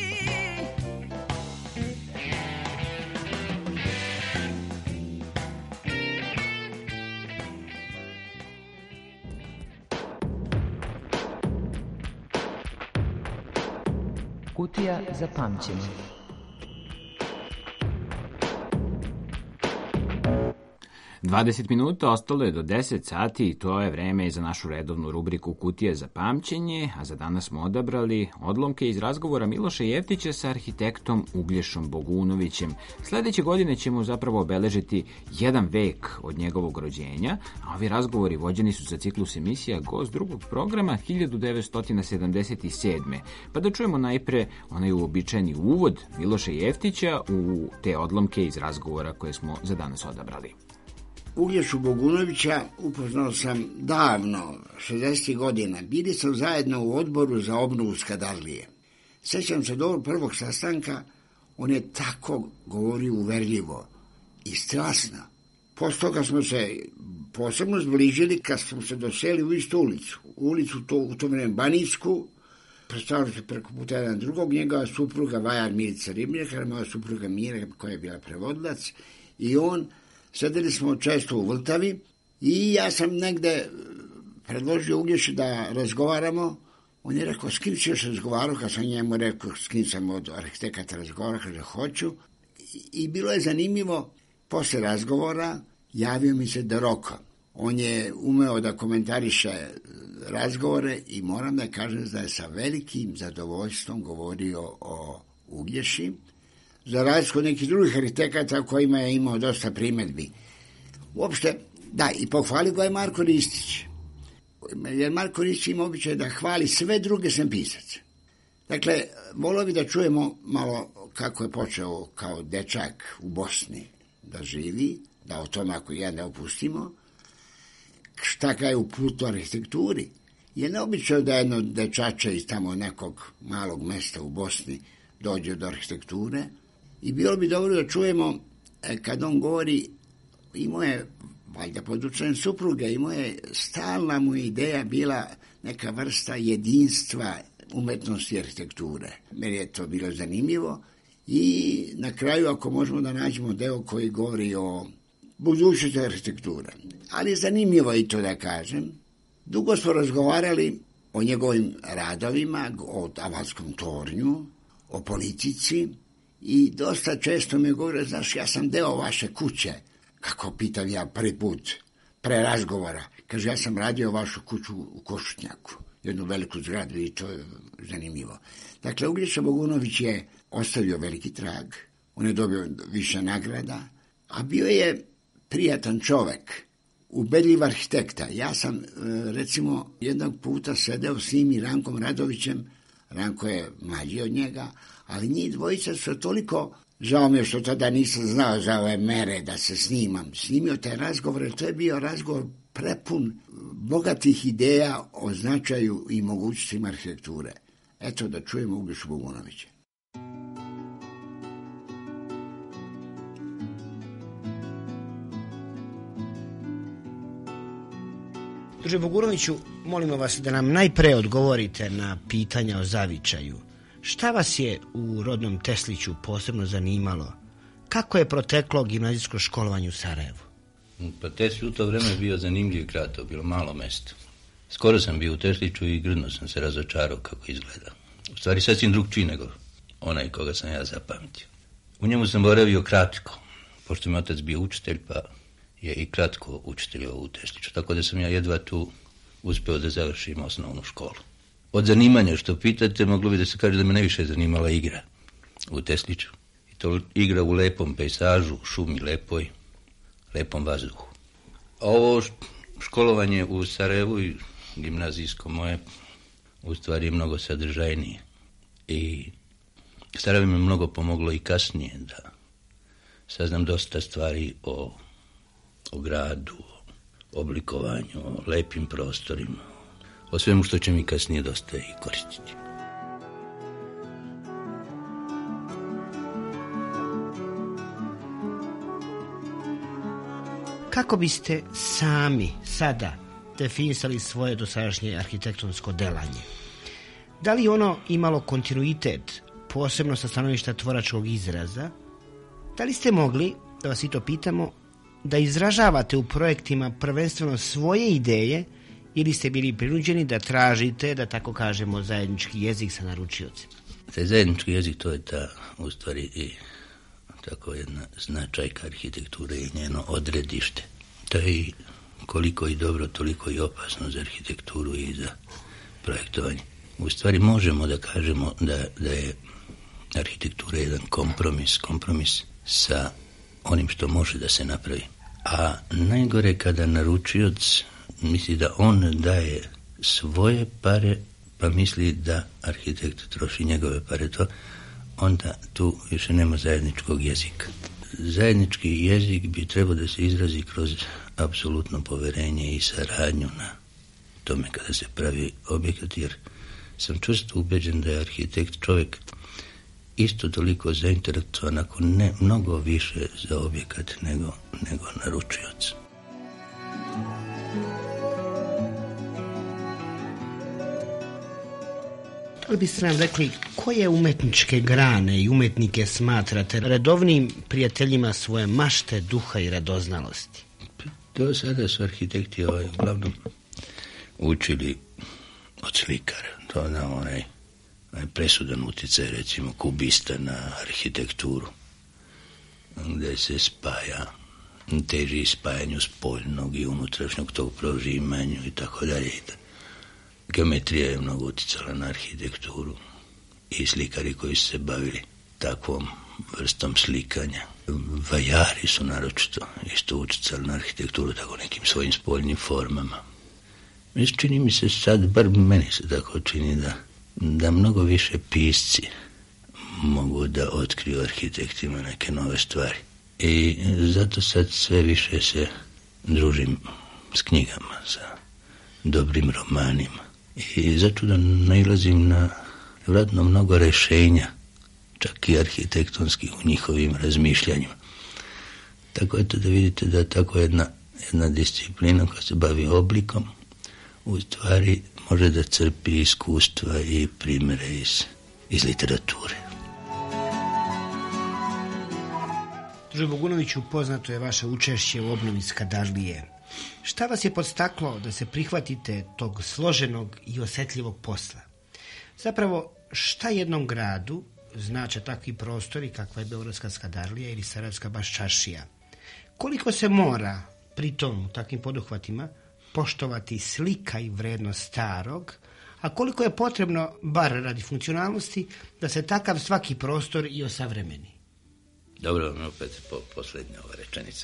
Kutija za pamćenje. dvadeset minuta ostalo je do deset sati i to je vreme za našu redovnu rubriku Kutije za pamćenje, a za danas smo odabrali odlomke iz razgovora Miloša Jeftića sa arhitektom Uglješom Bogunovićem. Sledeće godine ćemo zapravo obeležiti jedan vek od njegovog rođenja, a ovi razgovori vođeni su za ciklus emisija Gost drugog programa hiljadu devetsto sedamdeset sedme. Pa da čujemo najpre onaj uobičajeni uvod Miloša Jeftića u te odlomke iz razgovora koje smo za danas odabrali. Uglješu Bogunovića upoznao sam davno, šezdesetih godina. Bili smo zajedno u odboru za obnovu Skadarlije. Sećam se do prvog sastanka, on je tako govorio uverljivo i strasno. Posle toga smo se posebno zbližili kad smo se doseli u istu ulicu. U ulicu to, u to vreme Banijsku, predstavili se preko puta jedan drugog, njegova supruga Vajar Milica Ribnjaka, moja supruga Mira koja je bila prevodilac i on. Sedeli smo često u Vltavi i ja sam negde predložio Uglješi da razgovaramo. On je rekao, s kim ćeš razgovarao? Kad sam njemu rekao, s kim sam od arhitekata razgovarao, kaže, hoću. I, I bilo je zanimljivo, posle razgovora javio mi se Deroko. On je umeo da komentariše razgovore i moram da kažem da je sa velikim zadovoljstvom govorio o Uglješi, za razliku od nekih drugih arhitekata kojima je imao dosta primedbi. Uopšte, da, i pohvali ga je Marko Ristić. Jer Marko Ristić ima običaj da hvali sve druge sem pisaca. Dakle, volio bi da čujemo malo kako je počeo kao dečak u Bosni da živi, da o tome ako ja ne opustimo, šta ga je uputio arhitekturi. Je neobično da jedno dečače iz tamo nekog malog mesta u Bosni dođe do arhitekture. I bilo bi dobro da čujemo, kad on govori, imao je, valjda podučen supruge, imao je, stalna mu ideja bila neka vrsta jedinstva umetnosti i arhitekture. Meni je to bilo zanimljivo i na kraju, ako možemo da nađemo deo koji govori o budućnosti arhitekture. Ali zanimljivo je i to da kažem. Dugo smo razgovarali o njegovim radovima, o Avalskom tornju, o politici, i dosta često mi govore, znaš, ja sam deo vaše kuće. Kako pitam ja prvi put, pre razgovora. Kaže, ja sam radio vašu kuću u Košutnjaku, jednu veliku zgradu i to je zanimljivo. Dakle, Uglješa Bogunović je ostavio veliki trag, on je dobio više nagrada, a bio je prijatan čovek, ubedljiv arhitekta. Ja sam, recimo, jednog puta sedeo s njim i Rankom Radovićem, Ranko je mlađi od njega, ali njih dvojica su toliko, žao mi je što tada nisam znao za ove mere da se snimam, snimio taj razgovor, jer to je bio razgovor prepun bogatih ideja o značaju i mogućnostima arhitekture. Eto da čujemo Uglješu Bogunovića. Druže Bogunoviću, molimo vas da nam najpre odgovorite na pitanja o zavičaju. Šta vas je u rodnom Tesliću posebno zanimalo? Kako je proteklo gimnazijsko školovanje u Sarajevu? Pa Teslić u to vreme bio zanimljiv grad, to bilo malo mesto. Skoro sam bio u Tesliću i grdno sam se razočarao kako izgleda. U stvari sasvim drugčiji nego onaj koga sam ja zapamtio. U njemu sam boravio kratko, pošto mi otac bio učitelj, pa je i kratko učitelj u Tesliću. Tako da sam ja jedva tu uspeo da završim osnovnu školu. Od zanimanja što pitate, moglo bi da se kaže da me najviše zanimala igra u Tesliću. I to igra u lepom pejsažu, šumi lepoj, lepom vazduhu. A ovo školovanje u Sarajevu i gimnazijsko moje u stvari je mnogo sadržajnije. I Sarajevo mi je mnogo pomoglo i kasnije da saznam dosta stvari o, o gradu, o oblikovanju, o lepim prostorima, o svemu što će mi kasnije dosta i koristiti. Kako biste sami sada definisali svoje dosadašnje arhitektonsko delanje? Da li ono imalo kontinuitet, posebno sa stanovišta tvoračkog izraza? Da li ste mogli, da vas i to pitamo, da izražavate u projektima prvenstveno svoje ideje ili ste bili prinuđeni da tražite, da tako kažemo, zajednički jezik sa naručiocima? Taj zajednički jezik, to je ta, u stvari, i tako jedna značajka arhitekture i njeno odredište. To je i koliko i dobro, toliko i opasno za arhitekturu i za projektovanje. U stvari možemo da kažemo da, da je arhitektura jedan kompromis, kompromis sa onim što može da se napravi. A najgore kada naručioc misli da on daje svoje pare, pa misli da arhitekt troši njegove pare, to onda tu više nema zajedničkog jezika. Zajednički jezik bi trebao da se izrazi kroz apsolutno poverenje i saradnju na tome kada se pravi objekat, jer sam čvrsto ubeđen da je arhitekt čovjek isto toliko zainteresovan, ako ne mnogo više za objekat nego, nego naručioc. Da li biste nam rekli koje umetničke grane i umetnike smatrate redovnim prijateljima svoje mašte, duha i radoznalosti? Do sada su arhitekti ovaj, uglavnom učili od slikara. To na onaj, onaj presudan utjecaj, recimo, kubista na arhitekturu, gdje se spaja, teži spajanju spoljnog i unutrašnjog, tog prožimanju i tako dalje. Geometrija je mnogo utjecala na arhitekturu i slikari koji su se bavili takvom vrstom slikanja. Vajari su naročito isto utjecali na arhitekturu tako nekim svojim spoljnim formama. Mislim, čini mi se sad, bar meni se tako čini, da, da mnogo više pisci mogu da otkriju arhitektima neke nove stvari. I zato sad sve više se družim s knjigama, sa dobrim romanima. I začudo nailazim na vjerojatno mnogo rešenja, čak i arhitektonskih, u njihovim razmišljanjima. Tako je to da vidite da tako jedna, jedna disciplina koja se bavi oblikom u stvari može da crpi iskustva i primjere iz, iz literature. Druže Bogunoviću, poznato je vaše učešće u obnovi Skadarlije. Šta vas je podstaklo da se prihvatite tog složenog i osjetljivog posla? Zapravo, šta jednom gradu znače takvi prostori kakva je Beogradska Skadarlija ili Sarajevska Baščaršija? Koliko se mora pritom u takvim poduhvatima poštovati slika i vrednost starog, a koliko je potrebno, bar radi funkcionalnosti, da se takav svaki prostor i osavremeni? Dobro, opet po, posljednja ova rečenica.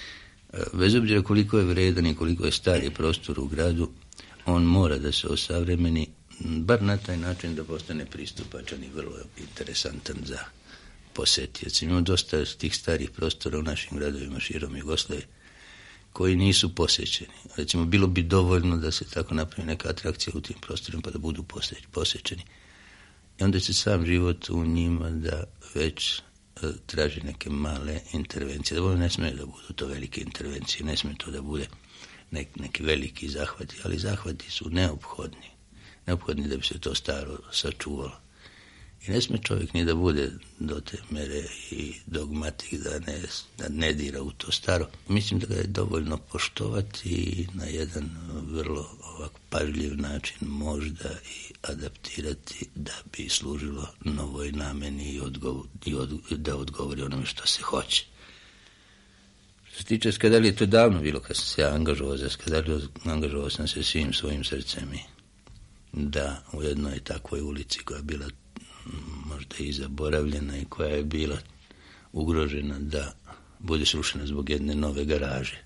Bez obzira koliko je vredan i koliko je stari prostor u gradu, on mora da se osavremeni, bar na taj način da postane pristupačan i vrlo interesantan za posjetioce. Imamo dosta tih starih prostora u našim gradovima širom Jugoslavije koji nisu posjećeni. Recimo, bilo bi dovoljno da se tako napravi neka atrakcija u tim prostorima pa da budu posjećeni. I onda će sam život u njima da već traži neke male intervencije. Da ne smije da budu to velike intervencije, ne smije to da bude nek, neki veliki zahvati, ali zahvati su neophodni. Neophodni da bi se to staro sačuvalo. I ne smije čovjek ni da bude do te mere i dogmatik da ne, da ne dira u to staro. Mislim da ga je dovoljno poštovati i na jedan vrlo ovako pažljiv način možda i adaptirati da bi služilo novoj nameni i, odgovor, i od, da odgovori onome što se hoće. Što se tiče Skadarlije, to je davno bilo kad sam se ja angažovao za Skadarliju, angažovao sam se svim svojim srcem i da u jednoj takvoj ulici koja je bila možda i zaboravljena i koja je bila ugrožena da bude srušena zbog jedne nove garaže.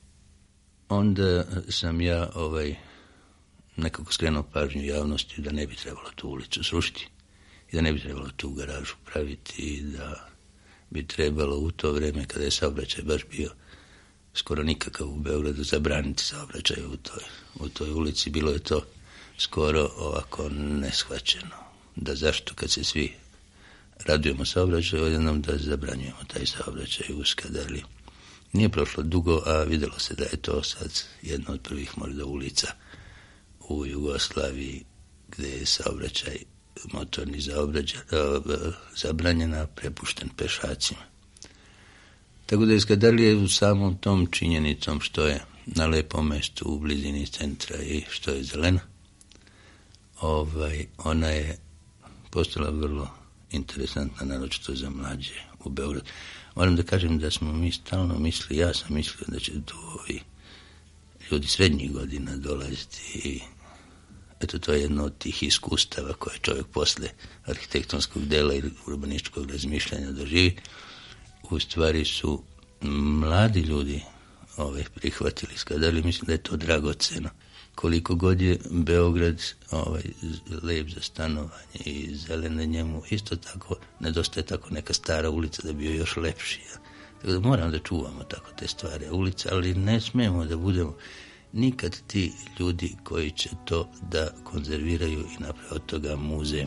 Onda sam ja ovaj nekako skrenuo pažnju javnosti da ne bi trebalo tu ulicu srušiti i da ne bi trebalo tu garažu praviti i da bi trebalo u to vrijeme kada je saobraćaj baš bio skoro nikakav u Beogradu zabraniti saobraćaj u toj, u toj ulici. Bilo je to skoro ovako neshvaćeno. Da zašto kad se svi radujemo saobraćaju, odjednom da zabranjujemo taj saobraćaj u Skadarliji. Nije prošlo dugo, a vidjelo se da je to sad jedna od prvih možda ulica u Jugoslaviji gdje je saobraćaj motorni zabranjena, prepušten pešacima. Tako da je Skadarlija u samom tom činjenicom što je na lepom mjestu u blizini centra i što je zelena, ovaj, ona je postala vrlo interesantna, naročito za mlađe u Beogradu. Moram da kažem da smo mi stalno mislili, ja sam mislio da će tu ovi ljudi srednjih godina dolaziti i eto, to je jedno od tih iskustava koje čovjek posle arhitektonskog dela i urbanističkog razmišljanja doživi. U stvari su mladi ljudi ove, prihvatili Skadarliju, mislim da je to dragoceno. Koliko god je Beograd ovaj, lep za stanovanje i zelene njemu, isto tako nedostaje tako neka stara ulica da bi bio još lepši. Tako da moramo da čuvamo tako te stvari ulice, ali ne smijemo da budemo nikad ti ljudi koji će to da konzerviraju i naprave od toga muzej.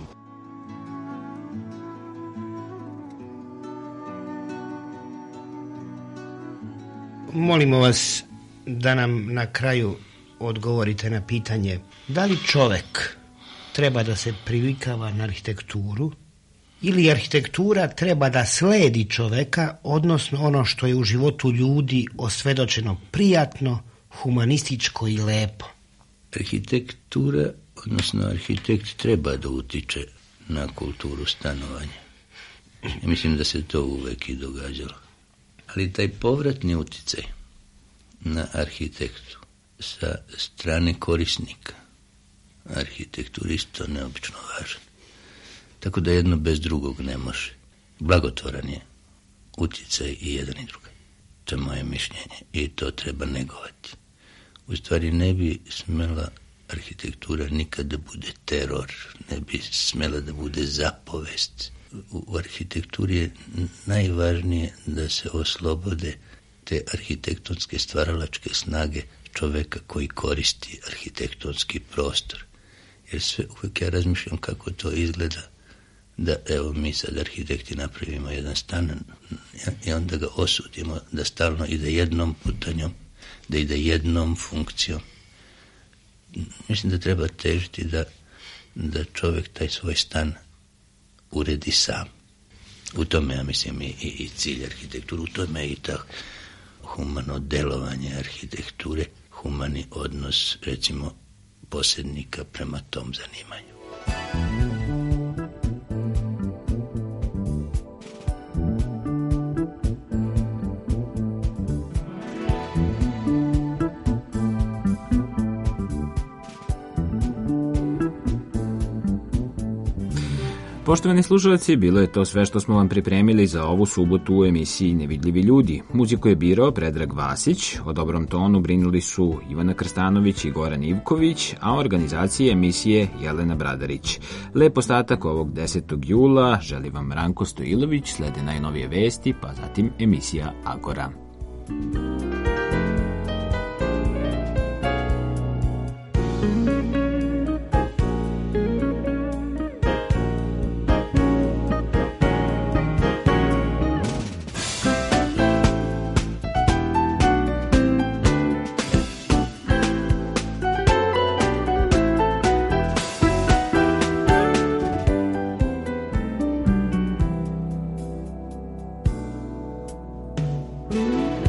Molimo vas da nam na kraju odgovorite na pitanje da li čovek treba da se privikava na arhitekturu ili arhitektura treba da sledi čoveka, odnosno ono što je u životu ljudi osvedočeno prijatno, humanističko i lepo. Arhitektura, odnosno arhitekt treba da utiče na kulturu stanovanja. Ja mislim da se to uvek i događalo. Ali taj povratni uticaj na arhitektu sa strane korisnika arhitekture isto neobično važan. Tako da jedno bez drugog ne može. Blagotvoran je uticaj i jedan i drugi. To je moje mišljenje i to treba negovati. U stvari ne bi smela arhitektura nikad da bude teror, ne bi smela da bude zapovest. U arhitekturi je najvažnije da se oslobode te arhitektonske stvaralačke snage čoveka koji koristi arhitektonski prostor. Jer sve uvijek ja razmišljam kako to izgleda da evo mi sad arhitekti napravimo jedan stan i onda ga osudimo da stalno ide jednom putanjom, da ide jednom funkcijom. Mislim da treba težiti da, da čovjek taj svoj stan uredi sam. U tome, ja mislim, i, i, i cilj arhitekture, u tome i ta humano delovanje arhitekture, humani odnos, recimo, posrednika prema tom zanimanju. Poštovani slušalci, bilo je to sve što smo vam pripremili za ovu subotu u emisiji Nevidljivi ljudi. Muziku je birao Predrag Vasić, o dobrom tonu brinuli su Ivana Krstanović i Goran Ivković, a organizacije emisije Jelena Bradarić. Lep ostatak ovog desetog jula želi vam Ranko Stojilović, slede najnovije vesti, pa zatim emisija Agora. Mm-hmm.